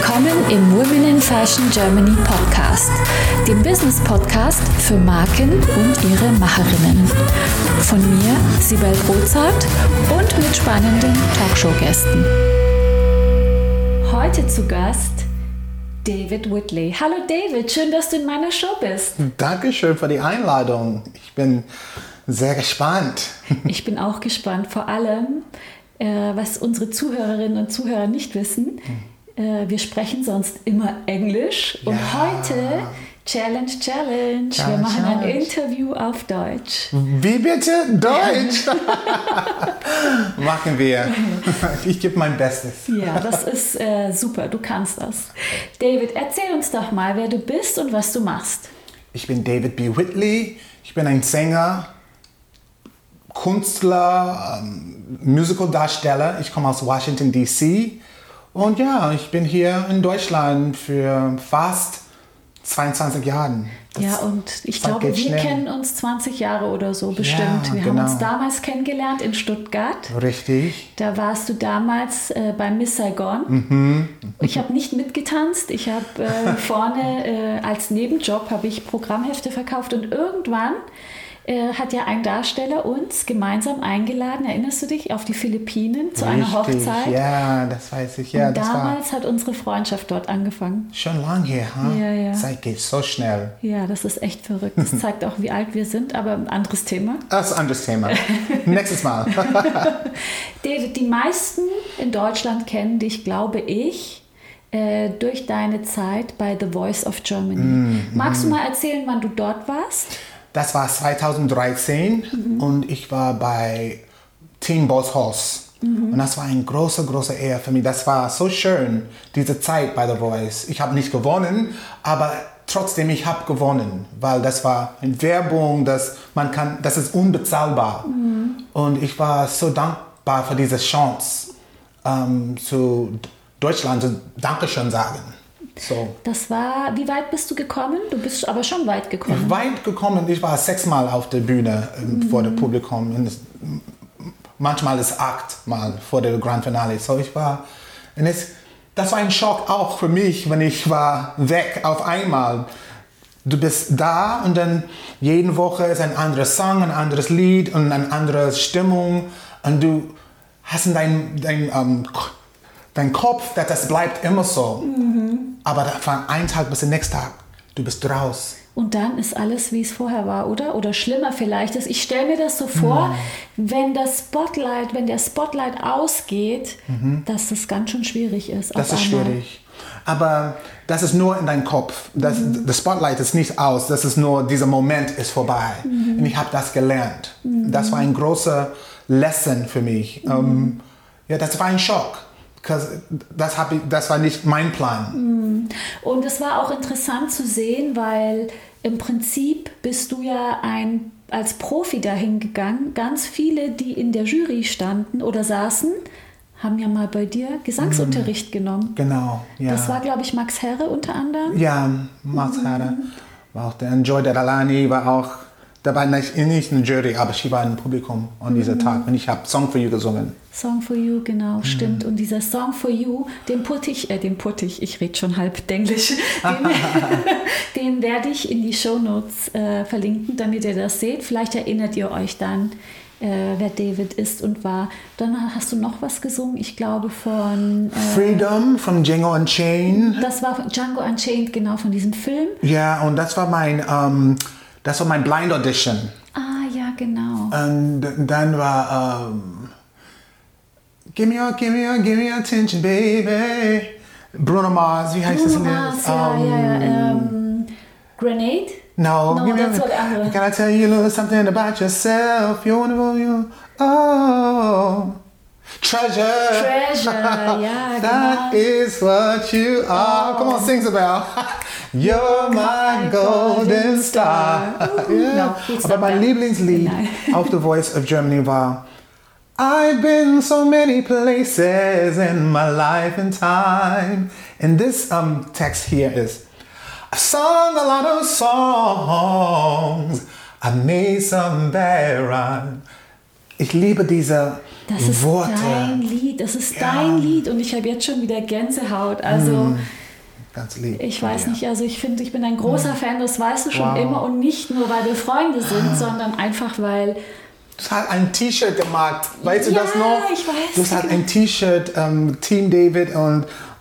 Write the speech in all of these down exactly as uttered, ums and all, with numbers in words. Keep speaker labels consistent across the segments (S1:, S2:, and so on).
S1: willkommen im Women in Fashion Germany Podcast, dem Business Podcast für Marken und ihre Macherinnen. Von mir, Sibel Rozart, und mit spannenden Talkshow-Gästen. Heute zu Gast David Whitley. Hallo David, schön, dass du in meiner Show bist.
S2: Dankeschön für die Einladung. Ich bin sehr gespannt.
S1: Ich bin auch gespannt, vor allem, äh, was unsere Zuhörerinnen und Zuhörer nicht wissen. Äh, wir sprechen sonst immer Englisch und
S2: ja.
S1: heute Challenge, Challenge.
S2: Challenge.
S1: Wir machen
S2: Challenge.
S1: ein Interview auf Deutsch.
S2: Wie bitte? Deutsch? Machen wir. Ich gebe mein Bestes.
S1: Ja, das ist äh, super, du kannst das. David, erzähl uns doch mal, wer du bist und was du machst.
S2: Ich bin David B. Whitley. Ich bin ein Sänger, Künstler, ähm, Musicaldarsteller. Ich komme aus Washington, D C Und ja, ich bin hier in Deutschland für fast zweiundzwanzig Jahre. Das
S1: ja, und ich glaube, wir
S2: schnell.
S1: kennen uns zwanzig Jahre oder so bestimmt.
S2: Ja,
S1: wir
S2: genau.
S1: haben uns damals kennengelernt in Stuttgart.
S2: Richtig.
S1: Da warst du damals äh, bei Miss Saigon.
S2: Mhm.
S1: Ich habe nicht mitgetanzt. Ich habe äh, vorne äh, als Nebenjob habe ich Programmhefte verkauft und irgendwann äh, hat ja ein Darsteller uns gemeinsam eingeladen, erinnerst du dich, auf die Philippinen zu einer
S2: Richtig.
S1: Hochzeit?
S2: Ja, das weiß ich. Ja,
S1: und
S2: das
S1: damals hat unsere Freundschaft dort angefangen.
S2: war schon lang her, huh?
S1: Ja, ja.
S2: Zeit geht so schnell.
S1: Ja, das ist echt verrückt. Das zeigt auch, wie alt wir sind, aber ein anderes Thema.
S2: Das ist ein anderes Thema. Nächstes Mal.
S1: Die, die meisten in Deutschland kennen dich, glaube ich, äh, durch deine Zeit bei The Voice of Germany.
S2: Mm,
S1: Magst
S2: mm.
S1: du mal erzählen, wann du dort warst?
S2: Das war zweitausenddreizehn mhm. und ich war bei Team Boss Hoss. Mhm. Und das war eine große, große Ehre für mich. Das war so schön, diese Zeit bei The Voice. Ich habe nicht gewonnen, aber trotzdem, ich habe gewonnen, weil das war eine Werbung, das, man kann, das ist unbezahlbar. Mhm. Und ich war so dankbar für diese Chance, ähm, zu Deutschland zu Dankeschön sagen. So.
S1: Das war, wie weit bist du gekommen? Du bist aber schon weit gekommen.
S2: Weit gekommen, ich war sechsmal auf der Bühne ähm, mhm. vor dem Publikum. Und es, manchmal ist achtmal vor der Grand Finale. So ich war, und es, das war ein Schock auch für mich, wenn ich war weg auf einmal. Du bist da und dann jede Woche ist ein anderer Song, ein anderes Lied und eine andere Stimmung und du hast in dein, dein, ähm, dein Kopf, dass das bleibt immer so. Mhm. Aber von einem Tag bis zum nächsten Tag, du bist raus.
S1: Und dann ist alles, wie es vorher war, oder? Oder schlimmer vielleicht ist. Ich stelle mir das so vor, mhm. wenn das Spotlight, wenn der Spotlight ausgeht, mhm. dass das ganz schön schwierig ist.
S2: Das ist einmal. schwierig. Aber das ist nur in deinem Kopf. Das, mhm. Das Spotlight ist nicht aus. Das ist nur, dieser Moment ist vorbei. Mhm. Und ich habe das gelernt. Mhm. Das war ein großer Lesson für mich. Mhm. Um, ja, das war ein Schock. Das, hab ich, das war nicht mein Plan.
S1: Und es war auch interessant zu sehen, weil im Prinzip bist du ja ein, als Profi dahin gegangen. Ganz viele, die in der Jury standen oder saßen, haben ja mal bei dir Gesangsunterricht mm. genommen.
S2: Genau, ja.
S1: Das war, glaube ich, Max Herre unter anderem.
S2: Ja, Max mm. Herre. War auch der Joy Dadalani war auch dabei, nicht in der Jury, aber sie war im Publikum an diesem mm. Tag. Und ich habe Song for You gesungen.
S1: Song for You, genau, mm. stimmt. Und dieser Song for You, den putte ich, äh, den putte ich, ich rede schon halb Denglisch, den, den werde ich in die Shownotes äh, verlinken, damit ihr das seht. Vielleicht erinnert ihr euch dann, äh, wer David ist und war. Dann hast du noch was gesungen, ich glaube von... Äh,
S2: Freedom von Django Unchained.
S1: Das war Django Unchained, genau, von diesem Film.
S2: Ja, und das war mein... Um, Das war mein Blind Audition.
S1: Ah, ja, genau.
S2: Und dann war um, Give me your, give me your, give me your attention, baby. Bruno Mars, wie heißt
S1: Bruno
S2: das?
S1: Mars, ja, um, ja, ja. Um, Grenade?
S2: No,
S1: no
S2: give me
S1: that's what andere.
S2: Can I tell you a little something about yourself? You wanna know you? Oh, treasure.
S1: Treasure, ja,
S2: That
S1: genau.
S2: is what you are. Oh. Come on, sing about. You're my golden star.
S1: Uh,
S2: yeah.
S1: no,
S2: Aber mein Lieblingslied auf The Voice of Germany war I've been so many places in my life and time. And this um, text here is I've sung a lot of songs. I've made some bad rhymes. Ich liebe diese
S1: Das ist
S2: Worte.
S1: dein Lied, das ist
S2: Ja.
S1: dein Lied und ich habe jetzt schon wieder Gänsehaut. Also
S2: Mm, ganz lieb.
S1: ich weiß
S2: Ja.
S1: nicht, also ich finde, ich bin ein großer
S2: Mm.
S1: Fan, das weißt du schon
S2: Wow.
S1: immer und nicht nur, weil wir Freunde sind, sondern einfach, weil...
S2: Du hast ein T-Shirt gemacht, weißt du
S1: Ja,
S2: das noch?
S1: ich weiß.
S2: Du hast ein T-Shirt, ähm, Team David und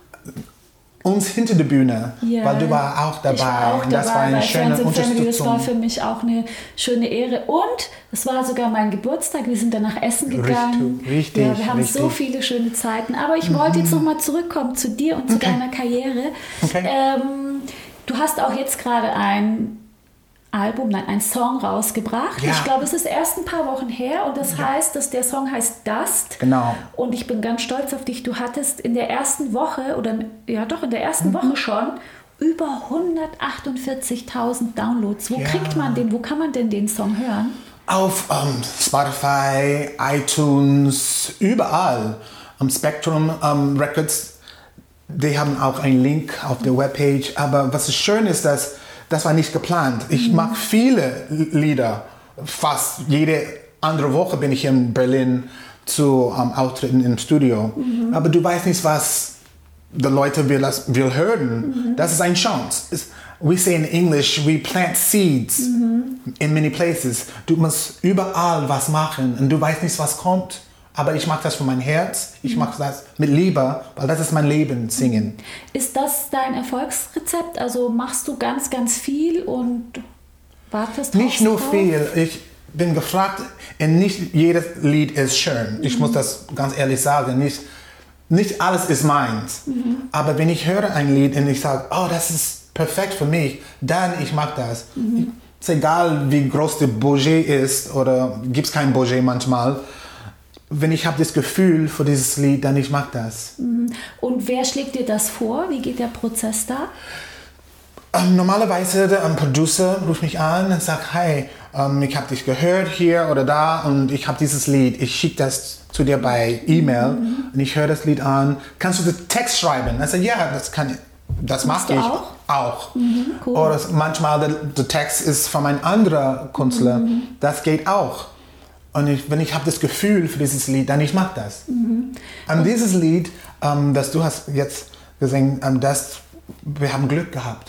S2: uns hinter der Bühne,
S1: Ja.
S2: weil du warst auch dabei.
S1: Ich war auch
S2: und das
S1: dabei
S2: war eine
S1: bei
S2: schöne
S1: Friends and Family. Das war
S2: Unterstützung.
S1: für mich auch eine schöne Ehre. Und es war sogar mein Geburtstag. Wir sind danach essen gegangen.
S2: Richtig, richtig,
S1: ja, wir haben
S2: richtig.
S1: so viele schöne Zeiten. Aber ich wollte jetzt nochmal zurückkommen zu dir und zu
S2: Okay.
S1: deiner Karriere.
S2: Okay.
S1: Ähm, du hast auch jetzt gerade ein Album, nein, ein Song rausgebracht.
S2: Ja.
S1: Ich glaube, es ist erst ein paar Wochen her und das heißt, dass der Song heißt Dust.
S2: Genau.
S1: Und ich bin ganz stolz auf dich. Du hattest in der ersten Woche oder ja doch in der ersten
S2: Mhm.
S1: Woche schon über hundertachtundvierzigtausend Downloads. Wo
S2: Ja.
S1: kriegt man den? Wo kann man denn den Song hören?
S2: Auf ähm, Spotify, iTunes, überall. Am Spectrum ähm, Records, die haben auch einen Link auf der Webpage. Aber was schön ist, dass das war nicht geplant. Ich mag viele Lieder. Fast jede andere Woche bin ich in Berlin zu ähm, Auftritten im Studio. Aber du weißt nicht, was die Leute will, will hören. Das ist eine Chance. It's, we say in English, we plant seeds in many places. Du musst überall was machen und du weißt nicht, was kommt. Aber ich mache das von meinem Herz. Ich mache das mit Liebe, weil das ist mein Leben, singen.
S1: Ist das dein Erfolgsrezept? Also machst du ganz, ganz viel und wartest
S2: Nicht nur
S1: drauf?
S2: viel. Ich bin gefragt, und nicht jedes Lied ist schön. Ich muss das ganz ehrlich sagen. Nicht, nicht alles ist meins. Aber wenn ich höre ein Lied und ich sage, oh, das ist perfekt für mich, dann ich mag das. Es ist egal, wie groß das Budget ist oder gibt es kein Budget manchmal. Wenn ich habe das Gefühl für dieses Lied, dann ich mag das.
S1: Und wer schlägt dir das vor? Wie geht der Prozess da?
S2: Ähm, normalerweise der ähm, Producer ruft mich an und sagt, hey, ähm, ich habe dich gehört hier oder da und ich habe dieses Lied. Ich schicke das zu dir bei E-Mail mhm. und ich höre das Lied an. Kannst du den Text schreiben? Ich sage, ja, das kann ich. Das mache ich
S1: auch.
S2: auch.
S1: Mhm, cool.
S2: Oder manchmal der, der Text ist von einem anderen Künstler. Mhm. Das geht auch. Und ich, wenn ich habe das Gefühl für dieses Lied, dann ich mag das. Mhm. Und dieses Lied, ähm, das du hast jetzt gesungen, ähm, das, wir haben Glück gehabt.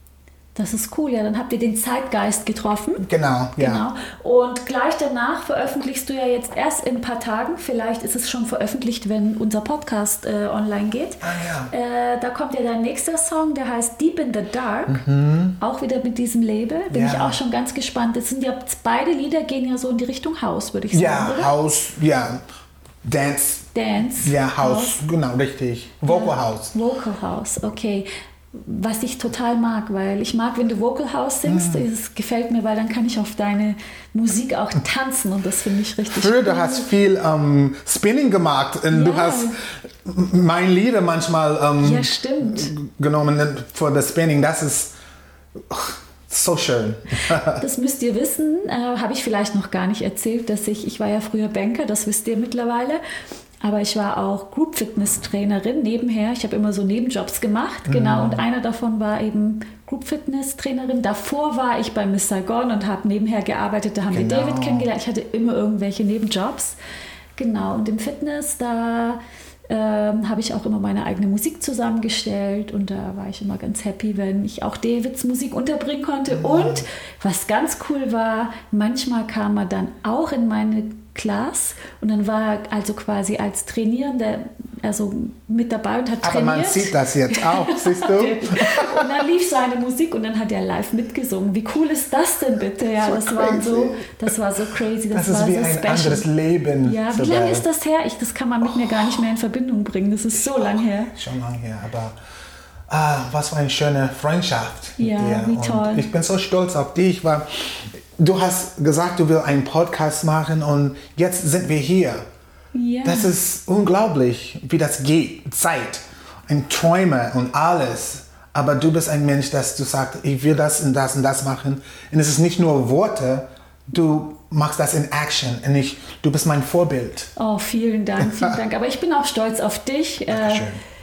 S1: Das ist cool, ja. Dann habt ihr den Zeitgeist getroffen.
S2: Genau, ja.
S1: Genau. Und gleich danach veröffentlichst du ja jetzt erst in ein paar Tagen, vielleicht ist es schon veröffentlicht, wenn unser Podcast äh, online geht.
S2: Ah, ja.
S1: Äh, da kommt ja dein nächster Song, der heißt Deep in the Dark. Mhm. Auch wieder mit diesem Label. Bin
S2: ja.
S1: ich auch schon ganz gespannt. Das sind ja, beide Lieder gehen ja so in die Richtung House, würde ich sagen,
S2: ja,
S1: oder?
S2: House, ja. Dance.
S1: Dance.
S2: Ja, House, House. Genau, richtig. Vocal ja. House.
S1: Vocal House, okay. Was ich total mag, weil ich mag, wenn du Vocal House singst, mm. das gefällt mir, weil dann kann ich auf deine Musik auch tanzen und das finde ich richtig
S2: Früher,
S1: cool.
S2: du hast viel ähm, Spinning gemacht und ja. du hast meine Lieder manchmal ähm,
S1: ja, stimmt.
S2: genommen für das Spinning. Das ist oh, so schön.
S1: Das müsst ihr wissen, äh, habe ich vielleicht noch gar nicht erzählt, dass ich, ich war ja früher Banker, das wisst ihr mittlerweile. Aber ich war auch Group Fitness Trainerin nebenher. Ich habe immer so Nebenjobs gemacht, genau. Und einer davon war eben Group Fitness Trainerin. Davor war ich bei Miss Saigon und habe nebenher gearbeitet. Da haben genau. wir David kennengelernt. Ich hatte immer irgendwelche Nebenjobs. Genau. Und im Fitness, da ähm, habe ich auch immer meine eigene Musik zusammengestellt. Und da war ich immer ganz happy, wenn ich auch Davids Musik unterbringen konnte. Mhm. Und was ganz cool war, manchmal kam er dann auch in meine Class und dann war er also quasi als Trainierender also mit dabei und hat
S2: Aber
S1: trainiert.
S2: Aber man sieht das jetzt auch, siehst du?
S1: Und dann lief seine Musik und dann hat er live mitgesungen. Wie cool ist das denn bitte? Ja, das, das war so, das war so crazy. Das,
S2: das ist
S1: war
S2: wie
S1: so
S2: ein
S1: special.
S2: anderes Leben.
S1: Ja, wie lange ist das her? Ich, das kann man mit mir gar nicht mehr in Verbindung bringen. Das ist so lang her.
S2: Schon lang her, aber ah, was für eine schöne Freundschaft.
S1: Ja,
S2: mit dir.
S1: wie toll.
S2: Und ich bin so stolz auf dich, weil du hast gesagt, du willst einen Podcast machen und jetzt sind wir hier.
S1: Ja.
S2: Das ist unglaublich, wie das geht. Zeit, ein Träume und alles. Aber du bist ein Mensch, dass du sagst, ich will das und das und das machen. Und es ist nicht nur Worte, du machst das in Action. Und ich, du bist mein Vorbild.
S1: Oh, vielen Dank, vielen Dank. Aber ich bin auch stolz auf dich.
S2: Dankeschön.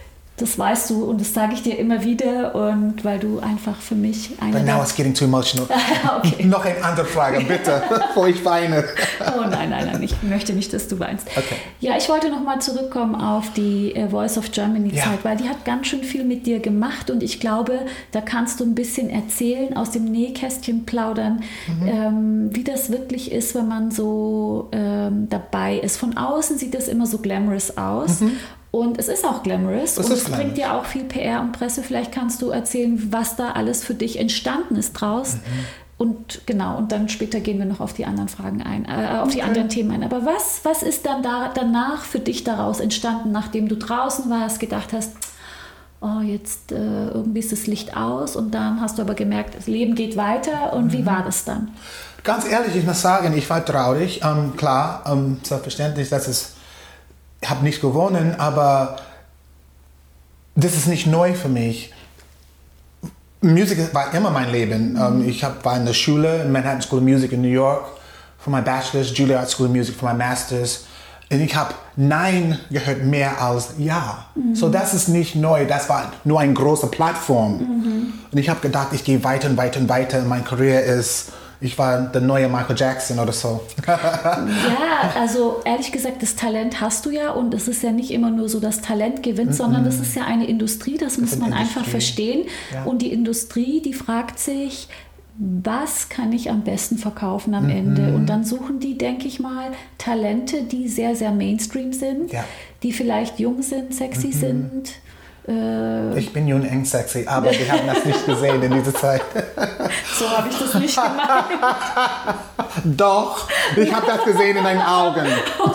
S1: Das weißt du und das sage ich dir immer wieder und weil du einfach für mich eine...
S2: But now it's getting too emotional.
S1: Okay.
S2: Noch eine andere Frage, bitte, bevor ich weine.
S1: Oh nein, nein, nein, ich möchte nicht, dass du weinst.
S2: Okay.
S1: Ja, ich wollte nochmal zurückkommen auf die äh, Voice of Germany
S2: Ja.
S1: Zeit, weil die hat ganz schön viel mit dir gemacht und ich glaube, da kannst du ein bisschen erzählen, aus dem Nähkästchen plaudern, mhm. ähm, wie das wirklich ist, wenn man so ähm, dabei ist. Von außen sieht das immer so glamorous aus. Mhm. Und es ist auch glamorous
S2: das
S1: und
S2: ist
S1: es bringt dir auch viel P R und Presse. Vielleicht kannst du erzählen, was da alles für dich entstanden ist draus. Mhm. Und genau, und dann später gehen wir noch auf die anderen Fragen ein, äh, auf die okay. anderen Themen ein. Aber was, was ist dann da, danach für dich daraus entstanden, nachdem du draußen warst, gedacht hast, oh, jetzt äh, irgendwie ist das Licht aus und dann hast du aber gemerkt, das Leben geht weiter und mhm. wie war das dann?
S2: Ganz ehrlich, ich muss sagen, ich war traurig. Ähm, klar, ähm, selbstverständlich, dass es ich habe nicht gewonnen, aber das ist nicht neu für mich. Musik war immer mein Leben. Mhm. Ich hab, war in der Schule, Manhattan School of Music in New York, für mein Bachelor's, Juilliard School of Music für mein Master's. Und ich habe Nein gehört mehr als Ja. Mhm. So das ist nicht neu, das war nur eine große Plattform. Mhm. Und ich habe gedacht, ich gehe weiter und weiter und weiter. Meine Karriere ist... Ich war der neue Michael Jackson oder so.
S1: Ja, also ehrlich gesagt, das Talent hast du ja und es ist ja nicht immer nur so, dass Talent gewinnt, mm-mm. sondern das ist ja eine Industrie, das, das muss man Industrie. einfach verstehen. Ja. Und die Industrie, die fragt sich, was kann ich am besten verkaufen am mm-hmm. Ende? Und dann suchen die, denke ich mal, Talente, die sehr, sehr Mainstream sind, ja. die vielleicht jung sind, sexy mm-hmm. sind.
S2: Ich bin jung, eng, sexy, aber wir haben das nicht gesehen in dieser Zeit.
S1: So habe ich das nicht gemeint.
S2: Doch, ich habe das gesehen in deinen Augen.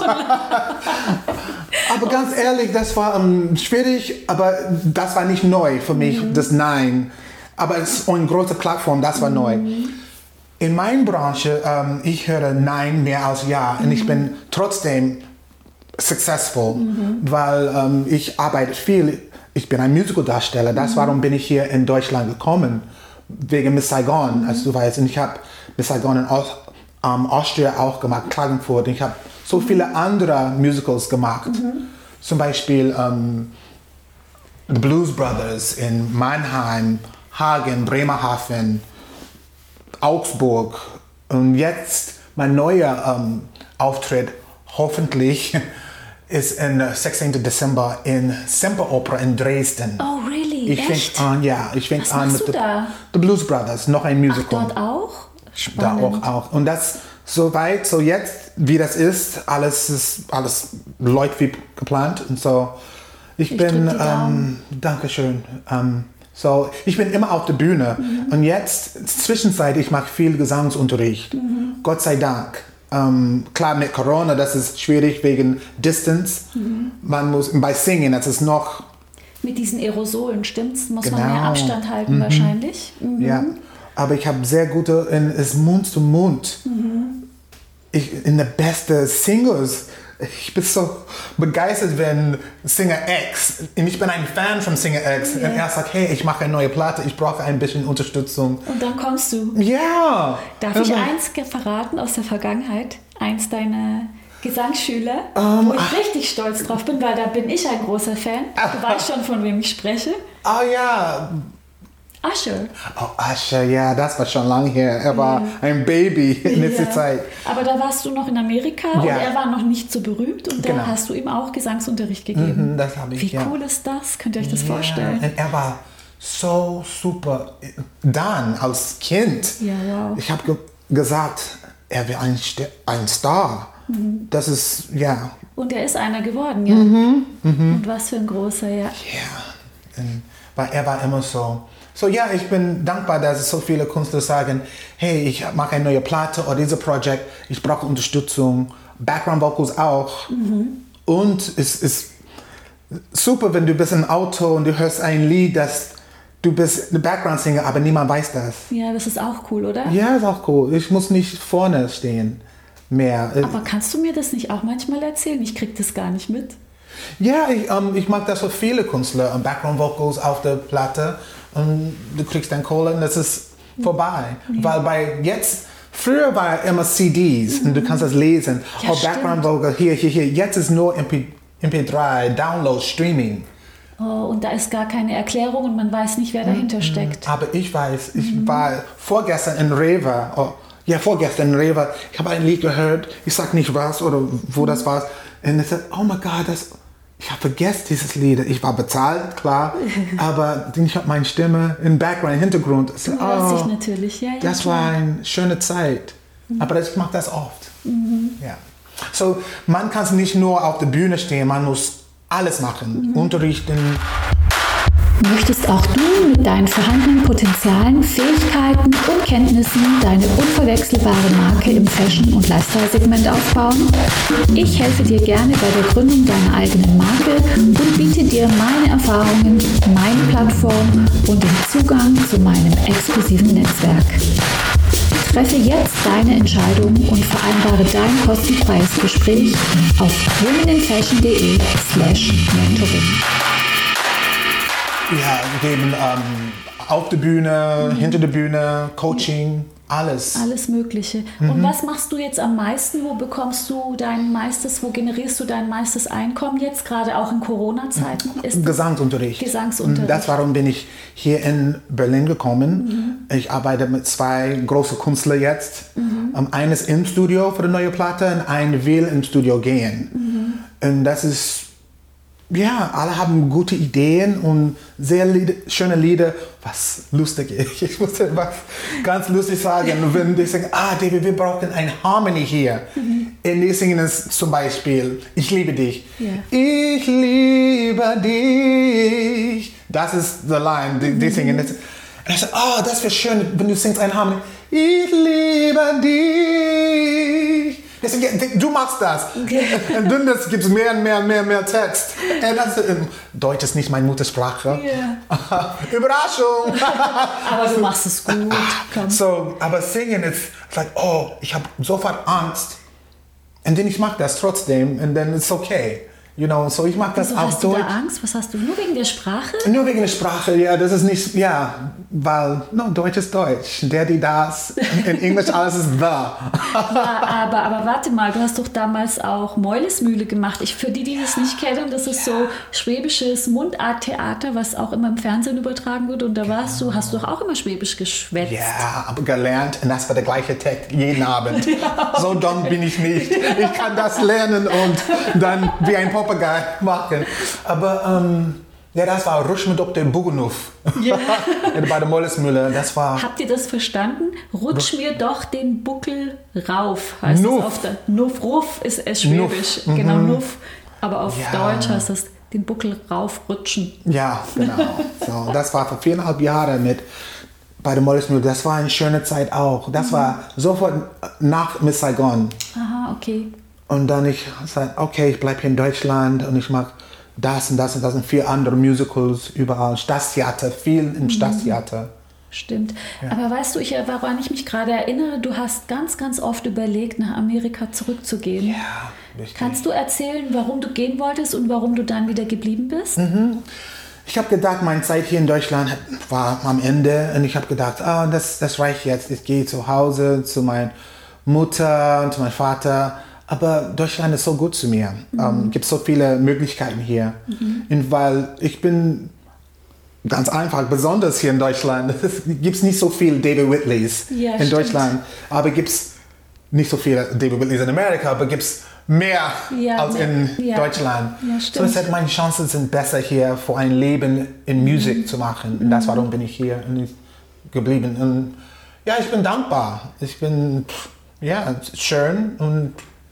S2: Aber ganz ehrlich, das war um, schwierig, aber das war nicht neu für mich, mhm. das Nein. Aber es ist eine große Plattform, das war mhm. neu. In meiner Branche, ähm, ich höre Nein mehr als Ja mhm. und ich bin trotzdem successful, mhm. weil ähm, ich arbeite viel. Ich bin ein Musicaldarsteller, das mhm. warum bin ich hier in Deutschland gekommen, wegen Miss Saigon, mhm. als du weißt. Und ich habe Miss Saigon in Ost, um, Austria auch gemacht, Klagenfurt. Und ich habe so viele andere Musicals gemacht. Mhm. Zum Beispiel um, The Blues Brothers in Mannheim, Hagen, Bremerhaven, Augsburg. Und jetzt mein neuer um, Auftritt, hoffentlich, ist am sechzehnten Dezember in Semperoper in Dresden.
S1: Oh, really?
S2: Ich
S1: Echt?
S2: Fäng an, ja, ich fange an mit
S1: du
S2: the,
S1: da?
S2: The Blues Brothers, noch ein Musical.
S1: Ach, dort auch? Spannend.
S2: Da auch, auch. Und das soweit, so jetzt, wie das ist, alles ist, alles läuft wie geplant. Und so, ich, ich bin, ähm, Dankeschön. Ähm, so, ich bin immer auf der Bühne. Mhm. Und jetzt, zwischenzeitlich, ich mache viel Gesangsunterricht. Mhm. Gott sei Dank. Um, klar, mit Corona, das ist schwierig wegen Distance. Mhm. Man muss bei Singen, das ist noch...
S1: Mit diesen Aerosolen, stimmt's? Muss
S2: genau.
S1: man mehr Abstand halten mhm. wahrscheinlich. Mhm.
S2: Ja, aber ich habe sehr gute, in, ist Mund zu Mund. Mhm. Ich, in der beste Singles. Ich bin so begeistert, wenn Singer X, und ich bin ein Fan von Singer X, yeah. und er sagt, hey, ich mache eine neue Platte, ich brauche ein bisschen Unterstützung.
S1: Und dann kommst du.
S2: Ja.
S1: Darf ich eins verraten aus der Vergangenheit? Eins deiner Gesangsschüler,
S2: um,
S1: wo ich ach. richtig stolz drauf bin, weil da bin ich ein großer Fan. Du weißt schon, von wem ich spreche.
S2: Oh ja.
S1: Usher.
S2: Oh, Usher, ja, das war schon lange her. Er war ja. ein Baby in dieser ja. Zeit.
S1: Aber da warst du noch in Amerika ja. und er war noch nicht so berühmt und genau. da hast du ihm auch Gesangsunterricht gegeben.
S2: Mhm, das habe ich,
S1: Wie
S2: ja.
S1: cool ist das? Könnt ihr euch das
S2: ja.
S1: vorstellen?
S2: Und er war so super. Dann, als Kind,
S1: ja, wow.
S2: ich habe ge gesagt, er wäre ein, St ein Star. Mhm. Das ist, ja.
S1: Und er ist einer geworden, ja.
S2: Mhm. Mhm.
S1: Und was für ein großer, ja.
S2: Ja, und, weil er war immer so... So ja, ich bin dankbar, dass so viele Künstler sagen, hey, ich mache eine neue Platte oder dieses Projekt, ich brauche Unterstützung, Background Vocals auch. Mhm. Und es ist super, wenn du bist im Auto und du hörst ein Lied, das du bist eine Background-Singer, aber niemand weiß das.
S1: Ja, das ist auch cool, oder?
S2: Ja, ist auch cool. Ich muss nicht vorne stehen mehr.
S1: Aber kannst du mir das nicht auch manchmal erzählen? Ich krieg das gar nicht mit.
S2: Ja, ich, ähm, ich mag das für viele Künstler, um, Background Vocals auf der Platte. Und du kriegst dann Kohle und das ist vorbei. Ja. Weil bei jetzt, früher war immer C Ds mhm. und du kannst das lesen. Ja, oh, Background Vocal, hier, hier, hier. Jetzt ist nur M P drei, Download, Streaming.
S1: Oh, und da ist gar keine Erklärung und man weiß nicht, wer dahinter steckt.
S2: Aber ich weiß, ich mhm. war vorgestern in Rewe, oh, ja vorgestern in Rewe, ich habe ein Lied gehört, ich sag nicht was oder wo mhm. das war. Und ich sagte, oh mein Gott, das, ich habe vergessen dieses Lied. Ich war bezahlt, klar, aber ich habe meine Stimme im Background, im Hintergrund.
S1: Du hörst dich natürlich, ja, ja.
S2: Das
S1: klar.
S2: war eine schöne Zeit, mhm. aber ich mache das oft. Mhm. Ja. So, man kann nicht nur auf der Bühne stehen, man muss alles machen, mhm. unterrichten.
S1: Möchtest auch du mit deinen vorhandenen Potenzialen, Fähigkeiten und Kenntnissen deine unverwechselbare Marke im Fashion- und Lifestyle-Segment aufbauen? Ich helfe dir gerne bei der Gründung deiner eigenen Marke und biete dir meine Erfahrungen, meine Plattform und den Zugang zu meinem exklusiven Netzwerk. Treffe jetzt deine Entscheidung und vereinbare dein kostenfreies Gespräch auf womeninfashion.de slash mentoring.
S2: Ja, wir geben ähm, auf der Bühne, mhm. hinter der Bühne, Coaching, alles.
S1: Alles Mögliche. Mhm. Und was machst du jetzt am meisten? Wo bekommst du dein meistes, wo generierst du dein meistes Einkommen jetzt, gerade auch in Corona-Zeiten? Ist
S2: Gesangsunterricht.
S1: Gesangsunterricht.
S2: Das warum bin ich hier in Berlin gekommen. Mhm. Ich arbeite mit zwei großen Künstlern jetzt. Mhm. Um, eines im Studio für die neue Platte und ein will im Studio gehen. Mhm. Und das ist ja, alle haben gute Ideen und sehr Lieder, schöne Lieder, was lustig ist. Ich muss was ganz lustig sagen. Wenn die sagen, ah, David, wir brauchen eine Harmony hier. Mhm. Und die singen es zum Beispiel, ich liebe dich. Yeah. Ich liebe dich. Das ist the line, die, die singen es. Und ich sage, oh, das wäre schön, wenn du singst eine Harmony. Ich liebe dich. Deswegen, du machst das. Okay. Und dann gibt es mehr und mehr und mehr, mehr Text. Das, Deutsch ist nicht meine Muttersprache. Yeah. Überraschung!
S1: Aber du machst es gut. Komm.
S2: So, aber singen ist like, oh, ich habe sofort Angst. Und dann ich mache das trotzdem und dann ist es okay. You know, so ich mag das
S1: also
S2: auf
S1: hast
S2: Deutsch.
S1: Hast du da Angst? Was hast du? Nur wegen der Sprache?
S2: Nur wegen der Sprache, ja. Das ist nicht, ja, weil, no, Deutsch ist Deutsch. Der, die, das. In Englisch alles ist the.
S1: Ja, aber, aber warte mal, du hast doch damals auch Meulesmühle gemacht. Ich, für die, die das nicht kennen, das ist so schwäbisches Mundarttheater, was auch immer im Fernsehen übertragen wird. Und da warst du, hast du doch auch immer Schwäbisch geschwätzt.
S2: Ja, aber gelernt und das war der gleiche Text jeden Abend. Ja. So dumm bin ich nicht. Ich kann das lernen und dann wie ein Pop machen. Aber ähm, ja, das war Rusch mit Doktor Bugenuf. Yeah. Bei der Meulesmühle. Das war.
S1: Habt ihr das verstanden? Rutsch mir doch den Buckel rauf, heißt Nuff. Das auf der Nuff. Ruff ist es Schwäbisch. Nuff. Genau, mhm. Nuff. Aber auf ja. Deutsch heißt das den Buckel raufrutschen.
S2: Ja, genau. So, das war vor viereinhalb Jahren mit bei der Meulesmühle. Das war eine schöne Zeit auch. Das mhm. war sofort nach Miss Saigon.
S1: Aha, okay.
S2: Und dann ich sagte, okay, ich bleibe hier in Deutschland und ich mache das und das und das und vier andere Musicals überall. Staatstheater, viel im Staatstheater.
S1: Stimmt. Ja. Aber weißt du, ich, woran ich mich gerade erinnere, du hast ganz, ganz oft überlegt, nach Amerika zurückzugehen.
S2: Ja, richtig.
S1: Kannst du erzählen, warum du gehen wolltest und warum du dann wieder geblieben bist?
S2: Mhm. Ich habe gedacht, meine Zeit hier in Deutschland war am Ende und ich habe gedacht, ah, das, das reicht jetzt. Ich gehe zu Hause zu meiner Mutter und zu meinem Vater. Aber Deutschland ist so gut zu mir. Es mhm. ähm, gibt so viele Möglichkeiten hier. Mhm. Und weil ich bin ganz einfach, besonders hier in Deutschland, es gibt nicht so viele David Whitleys ja, in stimmt. Deutschland. Aber gibt es nicht so viele David Whitleys in Amerika, aber gibt es mehr ja, als in ja. Deutschland. Ja, so das heißt, meine Chancen sind besser hier, für ein Leben in Musik mhm. zu machen. Und das warum bin ich hier geblieben. Und ja, ich bin dankbar. Ich bin, ja, schön und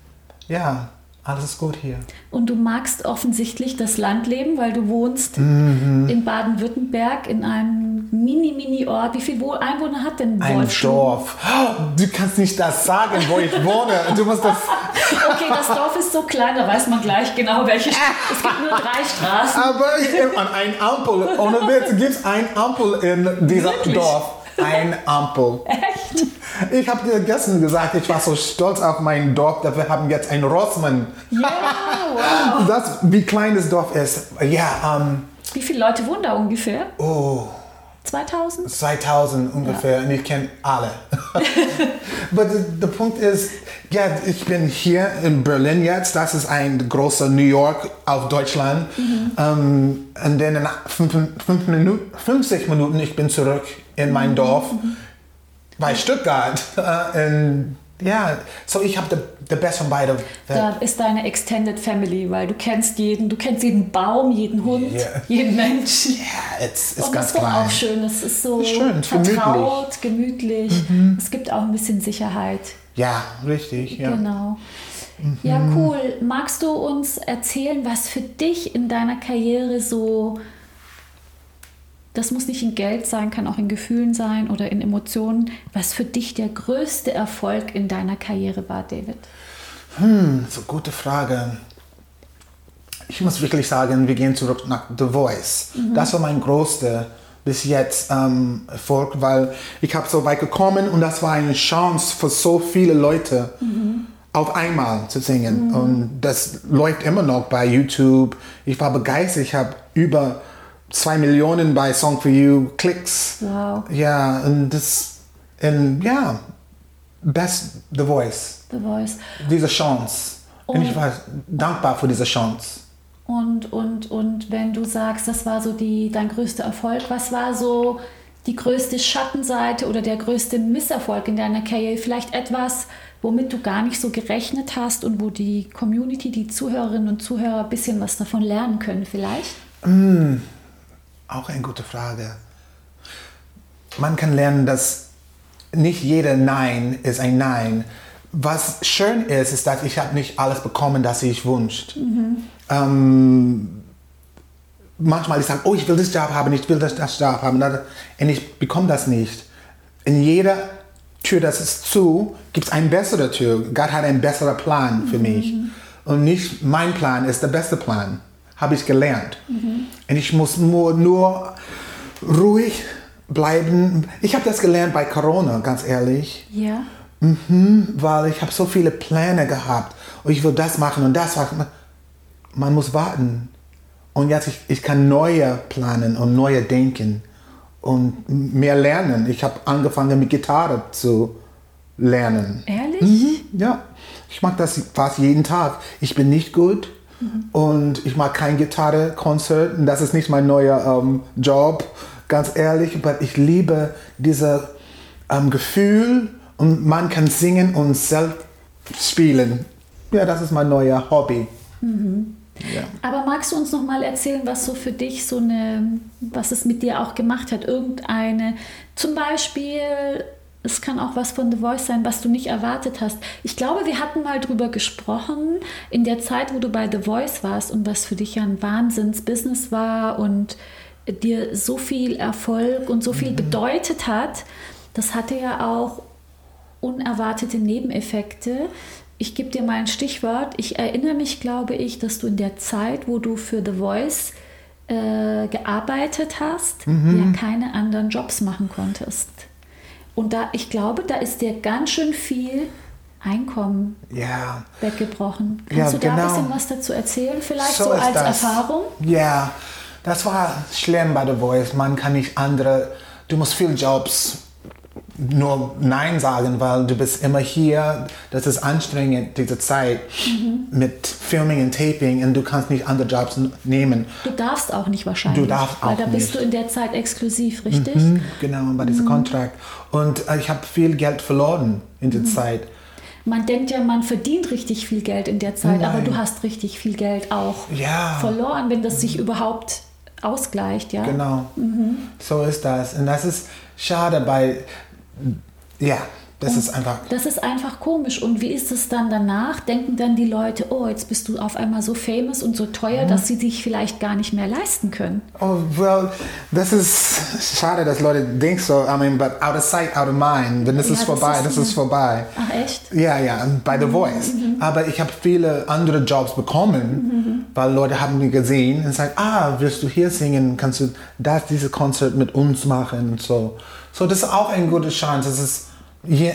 S2: ja, alles ist gut hier.
S1: Und du magst offensichtlich das Landleben, weil du wohnst mhm. in Baden-Württemberg in einem Mini-Mini-Ort. Wie viele Einwohner hat denn
S2: Wolfsburg? Ein Dorf. Du kannst nicht das sagen, wo ich wohne. Du musst das
S1: okay, das Dorf ist so klein, da weiß man gleich genau, welche. Es gibt nur drei Straßen.
S2: Aber an ein Ampel, ohne Witz, gibt es ein Ampel in diesem Wirklich? Dorf. Ein Ampel.
S1: Echt?
S2: Ich habe dir gestern gesagt, ich war so stolz auf mein Dorf, dass wir haben jetzt einen Rossmann.
S1: Ja, wow.
S2: Das, wie klein das Dorf ist. Ja, um,
S1: wie viele Leute wohnen da ungefähr?
S2: Oh,
S1: zweitausend?
S2: zweitausend ungefähr, ja. Und ich kenne alle. Aber der Punkt ist, ja, ich bin hier in Berlin jetzt, das ist ein großer New York auf Deutschland. Mhm. Um, und dann in fünf, fünf Minuten, fünfzig Minuten, ich bin zurück in mein mhm. Dorf mhm. bei Stuttgart. Und ja, so ich habe the best von beiden.
S1: Da ist deine Extended Family, weil du kennst jeden, du kennst jeden Baum, jeden Hund, yeah. jeden Menschen.
S2: Ja, es ist
S1: und
S2: ganz
S1: das ist
S2: klein.
S1: Auch schön, es ist so
S2: schön,
S1: vertraut, gemütlich. gemütlich. Mhm. Es gibt auch ein bisschen Sicherheit.
S2: Ja, richtig. Ja.
S1: Genau. Mhm. Ja, cool. Magst du uns erzählen, was für dich in deiner Karriere so, das muss nicht in Geld sein, kann auch in Gefühlen sein oder in Emotionen, was für dich der größte Erfolg in deiner Karriere war, David?
S2: Hm, so gute Frage. Ich muss wirklich sagen, wir gehen zurück nach The Voice. Mhm. Das war mein größter bis jetzt ähm, Erfolg, weil ich habe so weit gekommen und das war eine Chance für so viele Leute, mhm. auf einmal zu singen. Mhm. Und das läuft immer noch bei YouTube. Ich war begeistert, ich habe über zwei Millionen bei Song for You Klicks.
S1: Wow.
S2: Ja, und das, und ja, best The Voice.
S1: The Voice.
S2: Diese Chance. Und, und ich war dankbar für diese Chance.
S1: Und, und, und wenn du sagst, das war so die, dein größter Erfolg, was war so die größte Schattenseite oder der größte Misserfolg in deiner Karriere? Vielleicht etwas, womit du gar nicht so gerechnet hast und wo die Community, die Zuhörerinnen und Zuhörer ein bisschen was davon lernen können vielleicht?
S2: Mm. Auch eine gute Frage. Man kann lernen, dass nicht jeder Nein ist ein Nein. Was schön ist, ist, dass ich habe nicht alles bekommen, das ich wünscht. Mhm. Ähm, manchmal ich sage, oh, ich will das Job haben, ich will das, das Job haben, und ich bekomme das nicht. In jeder Tür, das ist zu, gibt es eine bessere Tür. Gott hat einen besseren Plan für mhm. mich. Und nicht mein Plan ist der beste Plan. Habe ich gelernt. Mhm. Und ich muss nur, nur ruhig bleiben. Ich habe das gelernt bei Corona, ganz ehrlich.
S1: Ja.
S2: Mhm, weil ich habe so viele Pläne gehabt. Und ich will das machen und das machen. Man muss warten. Und jetzt ich, ich kann neue planen und neue denken und mehr lernen. Ich habe angefangen mit Gitarre zu lernen.
S1: Ehrlich?
S2: Mhm, ja. Ich mag das fast jeden Tag. Ich bin nicht gut. Mhm. Und ich mag kein Gitarre-Konzert. Das ist nicht mein neuer ähm, Job, ganz ehrlich. Aber ich liebe dieses ähm, Gefühl und man kann singen und selbst spielen. Ja, das ist mein neuer Hobby.
S1: Mhm. Ja. Aber magst du uns noch mal erzählen, was so für dich so eine, was es mit dir auch gemacht hat? Irgendeine, zum Beispiel, es kann auch was von The Voice sein, was du nicht erwartet hast. Ich glaube, wir hatten mal drüber gesprochen, in der Zeit, wo du bei The Voice warst und was für dich ja ein Wahnsinns-Business war und dir so viel Erfolg und so viel mhm. bedeutet hat. Das hatte ja auch unerwartete Nebeneffekte. Ich gebe dir mal ein Stichwort. Ich erinnere mich, glaube ich, dass du in der Zeit, wo du für The Voice äh, gearbeitet hast, mhm. ja keine anderen Jobs machen konntest. Und da, ich glaube, da ist dir ganz schön viel Einkommen
S2: ja.
S1: weggebrochen. Kannst
S2: ja,
S1: du da
S2: genau.
S1: ein bisschen was dazu erzählen? Vielleicht so,
S2: so
S1: als
S2: das.
S1: Erfahrung?
S2: Ja, das war schlimm bei The Voice. Man kann nicht andere, du musst viele Jobs nur Nein sagen, weil du bist immer hier. Das ist anstrengend, diese Zeit mhm. mit Filming und Taping und du kannst nicht andere Jobs nehmen.
S1: Du darfst auch nicht wahrscheinlich.
S2: Du darfst auch
S1: weil da
S2: nicht.
S1: bist du in der Zeit exklusiv, richtig?
S2: Mhm, genau, bei diesem mhm. Kontrakt. Und äh, ich habe viel Geld verloren in der mhm. Zeit.
S1: Man denkt ja, man verdient richtig viel Geld in der Zeit, Nein. aber du hast richtig viel Geld auch
S2: ja.
S1: verloren, wenn das sich überhaupt ausgleicht. Ja?
S2: Genau,
S1: mhm.
S2: so ist das. Und das ist schade bei... Ja, das
S1: und
S2: ist einfach...
S1: Das ist einfach komisch. Und wie ist es dann danach? Denken dann die Leute, oh, jetzt bist du auf einmal so famous und so teuer, mhm. dass sie dich vielleicht gar nicht mehr leisten können?
S2: Oh, well, das ist schade, dass Leute denken so, I mean, but out of sight, out of mind. Denn das ja, ist vorbei, das ist, das ist vorbei.
S1: Ach, echt?
S2: Ja, ja, bei The Voice. Mhm. Aber ich habe viele andere Jobs bekommen, mhm. weil Leute haben mich gesehen und sagen, ah, willst du hier singen, kannst du das, dieses Konzert mit uns machen und so. So, das ist auch eine gute Chance. Das ist je,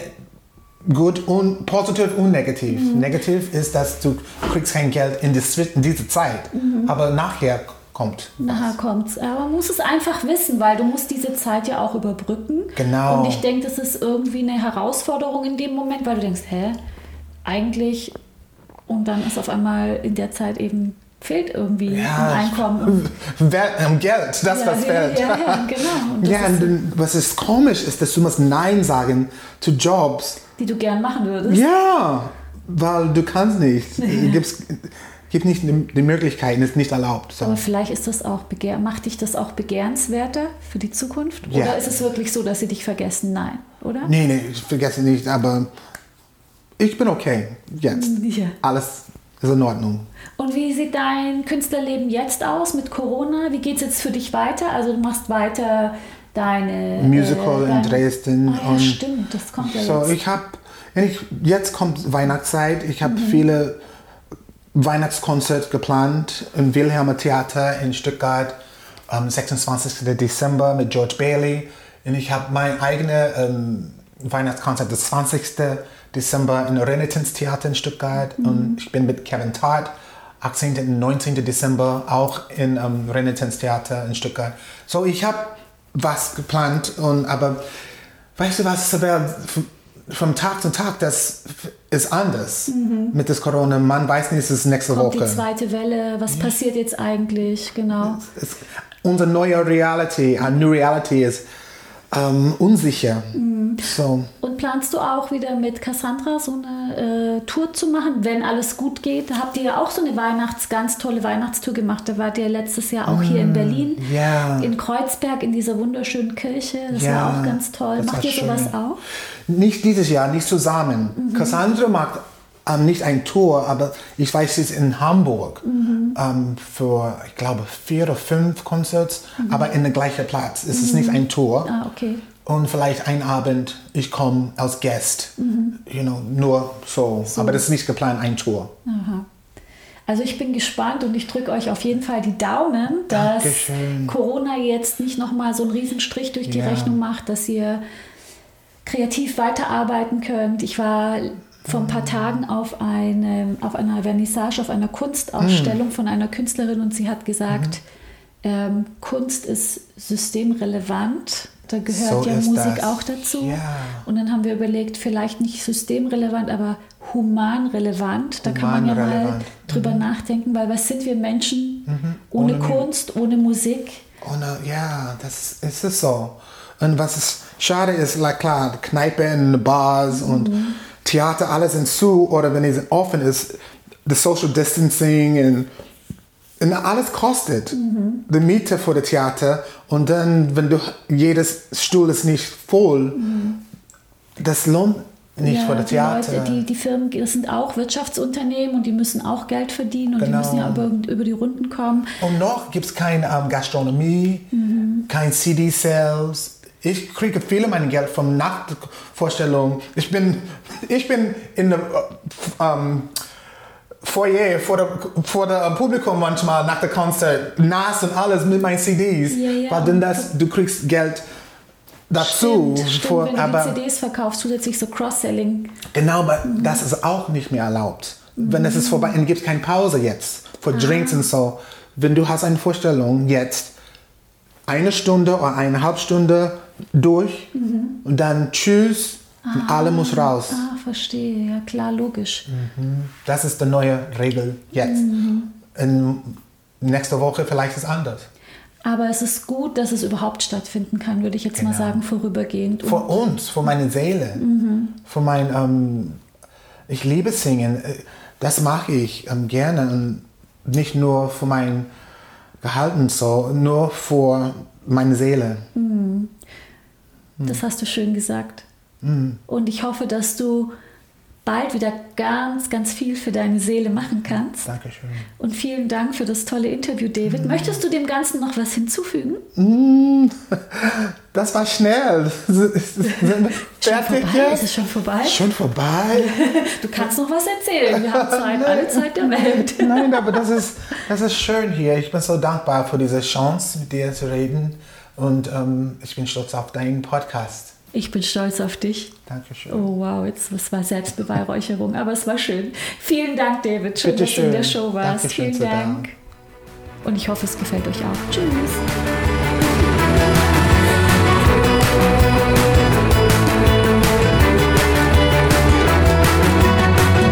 S2: gut und positiv und negativ. Mhm. Negativ ist, dass du kriegst kein Geld in, die, in dieser Zeit, mhm. aber nachher kommt.
S1: Nachher kommt's. Aber man muss es einfach wissen, weil du musst diese Zeit ja auch überbrücken.
S2: Genau.
S1: Und ich denke, das ist irgendwie eine Herausforderung in dem Moment, weil du denkst, hä, eigentlich... Und dann ist auf einmal in der Zeit eben, fehlt irgendwie
S2: ja,
S1: ein Einkommen.
S2: Und Geld, das
S1: ja,
S2: was fehlt.
S1: Ja, ja, genau. Und
S2: ja,
S1: ist,
S2: und was ist komisch ist, dass du musst Nein sagen zu Jobs.
S1: Die du gern machen würdest.
S2: Ja, weil du kannst nicht. Es gibt nicht die Möglichkeiten, ist nicht erlaubt. So.
S1: Aber vielleicht ist das auch begehr macht dich das auch begehrenswerter für die Zukunft? Oder
S2: ja.
S1: ist es wirklich so, dass sie dich vergessen? Nein, oder?
S2: Nee, nee, ich vergesse nicht, aber ich bin okay jetzt.
S1: Ja.
S2: Alles ist in Ordnung.
S1: Und wie sieht dein Künstlerleben jetzt aus mit Corona? Wie geht es jetzt für dich weiter? Also du machst weiter deine...
S2: Musical
S1: äh, dein,
S2: in Dresden.
S1: Ah, ja,
S2: und
S1: stimmt, das kommt ja
S2: so,
S1: jetzt.
S2: Ich habe, jetzt kommt Weihnachtszeit, ich habe mhm. viele Weihnachtskonzerte geplant im Wilhelmer Theater in Stuttgart am sechsundzwanzigsten Dezember mit George Bailey. Und ich habe mein eigenes ähm, Weihnachtskonzert, das zwanzigsten Dezember im Renaissance Theater in Stuttgart. Mhm. Und ich bin mit Kevin Tart achtzehnten und neunzehnten Dezember auch im um, Renaissance Theater in Stuttgart. So, ich habe was geplant, und, aber weißt du was, vom Tag zu Tag, das ist anders mhm. mit das Corona. Man weiß nicht, es ist nächste
S1: Kommt
S2: Woche.
S1: Die zweite Welle, was ja. passiert jetzt eigentlich, genau.
S2: Es, es, unsere neue Reality, eine New Reality ist ähm, unsicher. Mhm. So.
S1: Und planst du auch wieder mit Cassandra so eine äh, Tour zu machen, wenn alles gut geht? Habt ihr ja auch so eine Weihnachts-, ganz tolle Weihnachtstour gemacht. Da wart ihr letztes Jahr auch mm, hier in Berlin,
S2: yeah.
S1: in Kreuzberg, in dieser wunderschönen Kirche. Das
S2: yeah,
S1: war auch ganz toll. Macht ihr sowas schön. Auch?
S2: Nicht dieses Jahr, nicht zusammen. Mhm. Cassandra macht ähm, nicht eine Tour, aber ich weiß, sie ist in Hamburg mhm. ähm, für, ich glaube, vier oder fünf Konzerte, mhm. aber in der gleichen Platz. Es ist mhm. nicht eine Tour.
S1: Ah, okay.
S2: Und vielleicht ein Abend, ich komme als Gast, mhm. you know, nur so. so. Aber das ist nicht geplant, eine Tour.
S1: Aha. Also ich bin gespannt und ich drücke euch auf jeden Fall die Daumen, dass Dankeschön. Corona jetzt nicht nochmal so einen Riesenstrich durch die ja. Rechnung macht, dass ihr kreativ weiterarbeiten könnt. Ich war vor ein paar Tagen auf, eine, auf einer Vernissage, auf einer Kunstausstellung mhm. von einer Künstlerin, und sie hat gesagt, mhm. ähm, Kunst ist systemrelevant. Da gehört so ja Musik das. Auch dazu. Ja. Und dann haben wir überlegt, vielleicht nicht systemrelevant, aber humanrelevant. Da human kann man ja relevant. Mal drüber mhm. nachdenken, weil was sind wir Menschen mhm. ohne, ohne Kunst, ohne Musik?
S2: Ohne, ja, das ist es so. Und was ist schade ist, like, klar, Kneipen, Bars mhm. und Theater, alles sind zu, oder wenn es offen ist, the social distancing und Und alles kostet mhm. die Miete für das Theater, und dann, wenn du jedes Stuhl ist nicht voll, mhm. das lohnt nicht
S1: ja,
S2: für das Theater.
S1: Die, Leute, die, die Firmen, das sind auch Wirtschaftsunternehmen und die müssen auch Geld verdienen und genau. die müssen ja über, über die Runden kommen.
S2: Und noch gibt es keine um, Gastronomie, mhm. kein C D-Sales. Ich kriege viele mein Geld von Nachtvorstellungen. Ich bin, ich bin in der um, Foyer vor der, vor der Publikum manchmal nach dem Konzert, nass und alles mit meinen C Ds,
S1: ja, ja.
S2: weil dann das, du kriegst Geld dazu.
S1: Stimmt, stimmt,
S2: vor,
S1: wenn du
S2: aber,
S1: die C Ds verkaufst, zusätzlich so Cross-Selling.
S2: Genau, aber mhm. das ist auch nicht mehr erlaubt. Mhm. Wenn es ist vorbei, und gibt keine Pause jetzt für Drinks ah. und so. Wenn du hast eine Vorstellung jetzt, eine Stunde oder eineinhalb Stunde durch mhm. und dann tschüss. Und ah, alle muss raus.
S1: Ah, verstehe. Ja, klar, logisch.
S2: Mhm. Das ist die neue Regel jetzt. Mhm. In nächste Woche vielleicht ist es anders.
S1: Aber es ist gut, dass es überhaupt stattfinden kann, würde ich jetzt
S2: genau.
S1: mal sagen, vorübergehend.
S2: Für uns, für meine Seele. Mhm. Für mein, ähm, ich liebe Singen. Das mache ich ähm, gerne. Und nicht nur für mein Gehalten, so, nur für meine Seele.
S1: Mhm. Das hast du schön gesagt. Mm. Und ich hoffe, dass du bald wieder ganz, ganz viel für deine Seele machen kannst.
S2: Dankeschön.
S1: Und vielen Dank für das tolle Interview, David. Mm. Möchtest du dem Ganzen noch was hinzufügen?
S2: Mm. Das war schnell.
S1: Fertig? Vorbei? Ist es schon vorbei?
S2: Schon vorbei?
S1: Du kannst noch was erzählen. Wir haben Zeit, alle Zeit der Welt.
S2: Nein, aber das ist, das ist schön hier. Ich bin so dankbar für diese Chance, mit dir zu reden. Und ähm, ich bin stolz auf deinen Podcast.
S1: Ich bin stolz auf dich.
S2: Dankeschön.
S1: Oh wow, jetzt, das war Selbstbeweihräucherung, aber es war schön. Vielen Dank, David. Schön,
S2: Bitte
S1: dass
S2: schön.
S1: du in der Show warst.
S2: Dankeschön,
S1: Vielen Dank. und ich hoffe, es gefällt euch auch. Tschüss!